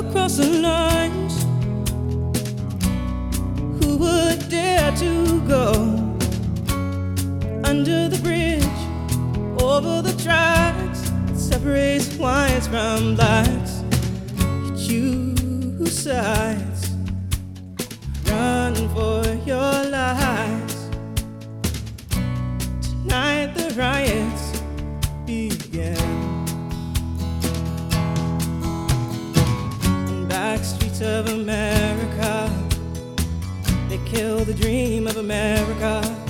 across the lines. Who would dare to go under the bridge, over the tracks that separates whites from blacks? You sides, run for your lives. Tonight the riots began. In back streets of America, they kill the dream of America.